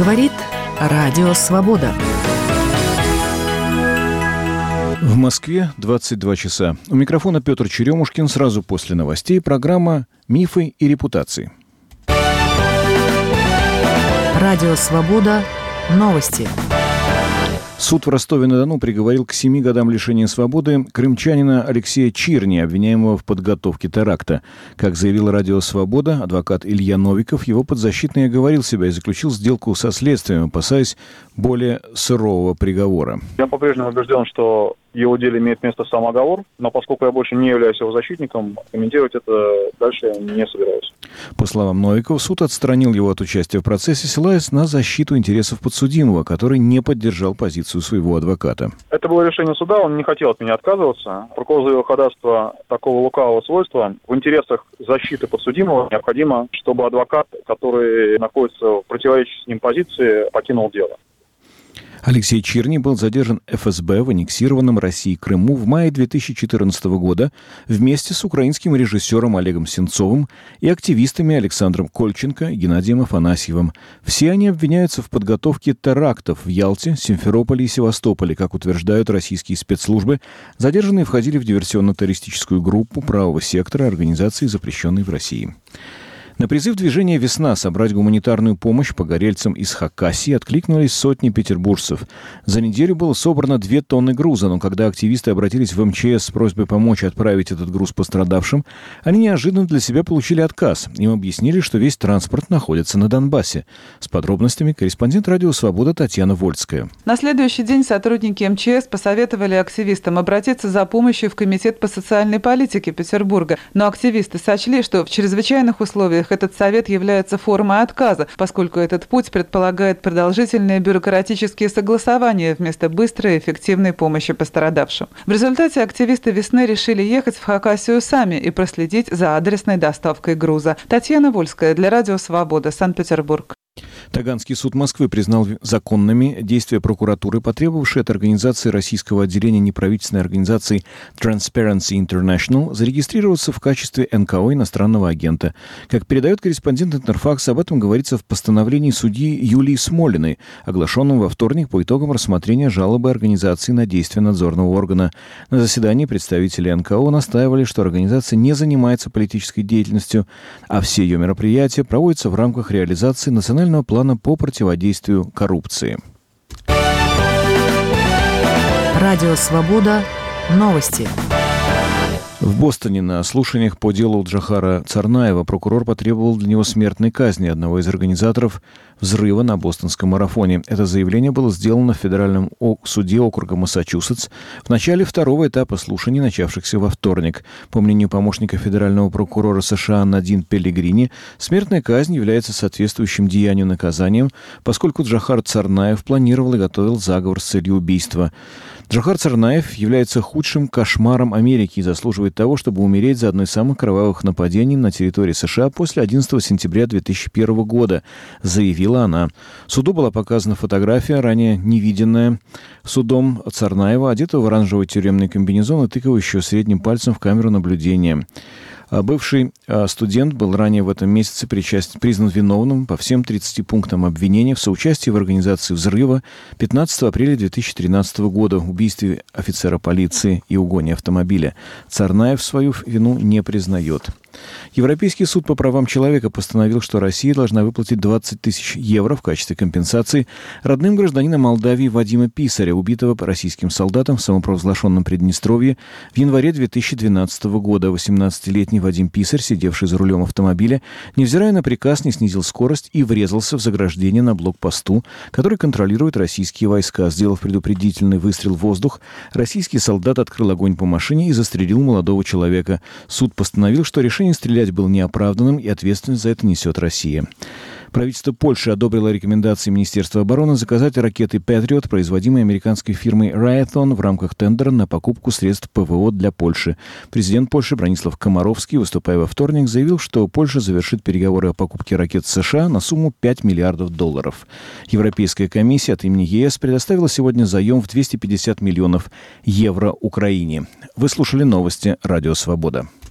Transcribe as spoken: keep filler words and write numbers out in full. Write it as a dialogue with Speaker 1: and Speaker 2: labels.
Speaker 1: Говорит Радио Свобода.
Speaker 2: В Москве двадцать два часа. У микрофона Петр Черемушкин. Сразу после новостей программа «Мифы и репутации».
Speaker 1: Радио Свобода. Новости.
Speaker 2: Суд в Ростове-на-Дону приговорил к семи годам лишения свободы крымчанина Алексея Чирни, обвиняемого в подготовке теракта. Как заявил Радио Свобода, адвокат Илья Новиков, его подзащитный оговорил себя и заключил сделку со следствием, опасаясь более сурового приговора.
Speaker 3: Я по-прежнему убежден, что в его деле имеет место самооговор, но поскольку я больше не являюсь его защитником, комментировать это дальше я не собираюсь.
Speaker 2: По словам Новикова, суд отстранил его от участия в процессе, ссылаясь на защиту интересов подсудимого, который не поддержал позицию своего адвоката.
Speaker 3: Это было решение суда, он не хотел от меня отказываться. Прокурор заявил ходатайство такого лукавого свойства. В интересах защиты подсудимого необходимо, чтобы адвокат, который находится в противоречащей с ним позиции, покинул дело.
Speaker 2: Алексей Чирни был задержан эф эс бэ в аннексированном Россией Крыму в мае две тысячи четырнадцатого года вместе с украинским режиссером Олегом Сенцовым и активистами Александром Кольченко и Геннадием Афанасьевым. Все они обвиняются в подготовке терактов в Ялте, Симферополе и Севастополе. Как утверждают российские спецслужбы, задержанные входили в диверсионно-террористическую группу правого сектора организации, запрещенной в России. На призыв движения «Весна» собрать гуманитарную помощь погорельцам из Хакасии откликнулись сотни петербуржцев. За неделю было собрано две тонны груза, но когда активисты обратились в эм че эс с просьбой помочь отправить этот груз пострадавшим, они неожиданно для себя получили отказ. Им объяснили, что весь транспорт находится на Донбассе. С подробностями корреспондент Радио Свобода Татьяна Вольская.
Speaker 4: На следующий день сотрудники эм че эс посоветовали активистам обратиться за помощью в Комитет по социальной политике Петербурга. Но активисты сочли, что в чрезвычайных условиях этот совет является формой отказа, поскольку этот путь предполагает продолжительные бюрократические согласования вместо быстрой и эффективной помощи пострадавшим. В результате активисты «Весны» решили ехать в Хакасию сами и проследить за адресной доставкой груза. Татьяна Вольская для Радио Свобода, Санкт-Петербург.
Speaker 2: Таганский суд Москвы признал законными действия прокуратуры, потребовавшей от организации российского отделения неправительственной организации Transparency International зарегистрироваться в качестве эн ка о иностранного агента. Как передает корреспондент Интерфакс, об этом говорится в постановлении судьи Юлии Смолиной, оглашенном во вторник по итогам рассмотрения жалобы организации на действия надзорного органа. На заседании представители эн ка о настаивали, что организация не занимается политической деятельностью, а все ее мероприятия проводятся в рамках реализации национального плана по противодействию коррупции.
Speaker 1: Радио Свобода. Новости.
Speaker 2: В Бостоне на слушаниях по делу Джохара Царнаева прокурор потребовал для него смертной казни одного из организаторов взрыва на бостонском марафоне. Это заявление было сделано в федеральном суде округа Массачусетс в начале второго этапа слушаний, начавшихся во вторник. По мнению помощника федерального прокурора США Надин Пеллегрини, смертная казнь является соответствующим деянию наказанием, поскольку Джохар Царнаев планировал и готовил заговор с целью убийства. Джохар Царнаев является худшим кошмаром Америки и заслуживает того, чтобы умереть за одно из самых кровавых нападений на территории США после одиннадцатого сентября две тысячи первого года, заявила она. Суду была показана фотография, ранее невиденная судом Царнаева, одетого в оранжевый тюремный комбинезон и тыкающего средним пальцем в камеру наблюдения. Бывший студент был ранее в этом месяце причастен, признан виновным по всем тридцати пунктам обвинения в соучастии в организации взрыва пятнадцатого апреля две тысячи тринадцатого года, убийстве офицера полиции и угоне автомобиля. Царнаев свою вину не признает. Европейский суд по правам человека постановил, что Россия должна выплатить двадцать тысяч евро в качестве компенсации родным гражданина Молдавии Вадима Писаря, убитого российским солдатом в самопровозглашенном Приднестровье в январе две тысячи двенадцатого года. восемнадцатилетний Вадим Писарь, сидевший за рулем автомобиля, невзирая на приказ, не снизил скорость и врезался в заграждение на блокпосту, который контролируют российские войска. Сделав предупредительный выстрел в воздух, российский солдат открыл огонь по машине и застрелил молодого человека. Суд постановил, что решение стрелять было неоправданным, и ответственность за это несет Россия. Правительство Польши одобрило рекомендации Министерства обороны заказать ракеты «Патриот», производимые американской фирмой Raytheon, в рамках тендера на покупку средств пэ вэ о для Польши. Президент Польши Бронислав Комаровский, выступая во вторник, заявил, что Польша завершит переговоры о покупке ракет США на сумму пять миллиардов долларов. Европейская комиссия от имени е эс предоставила сегодня заем в двести пятьдесят миллионов евро Украине. Вы слушали новости Радио Свобода.